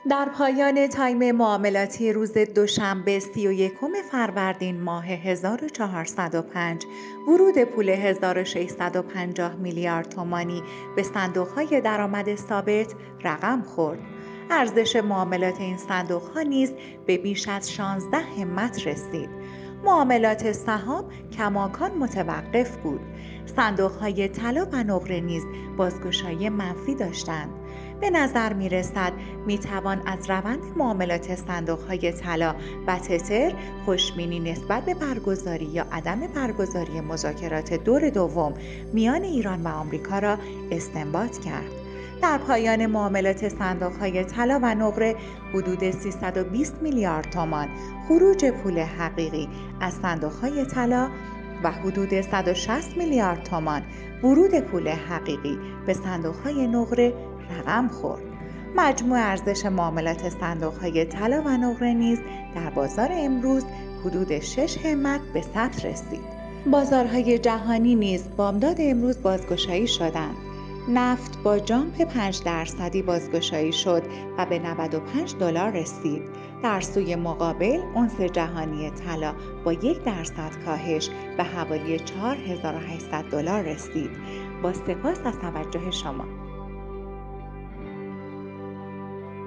در پایان تایم معاملاتی روز دوشنبه 31 فروردین ماه 1405 ورود پول 1650 میلیارد تومانی به صندوق‌های درآمد ثابت رقم خورد. ارزش معاملات این صندوق‌ها نیز به بیش از 16 همت رسید. معاملات سهام کماکان متوقف بود. صندوق‌های طلا و نقره نیز بازگشایی منفی داشتند. به نظر می رسد می توان از روند معاملات صندوق‌های طلا و تتر خوشبینی نسبت به برگزاری یا عدم برگزاری مذاکرات دور دوم میان ایران و آمریکا را استنباط کرد. در پایان معاملات صندوق‌های طلا و نقره حدود 320 میلیارد تومان خروج پول حقیقی از صندوق‌های طلا و حدود 160 میلیارد تومان ورود پول حقیقی به صندوق‌های نقره رقم خورد. مجموع ارزش معاملات صندوق‌های طلا و نقره نیز در بازار امروز حدود 6 همت به ثبت رسید. بازارهای جهانی نیز بامداد امروز بازگشایی شدند. نفت با جامپ 5% بازگشایی شد و به $95 رسید. در سوی مقابل اونس جهانی طلا با 1% کاهش به حوالی $4800 رسید. با سپاس از توجه شما.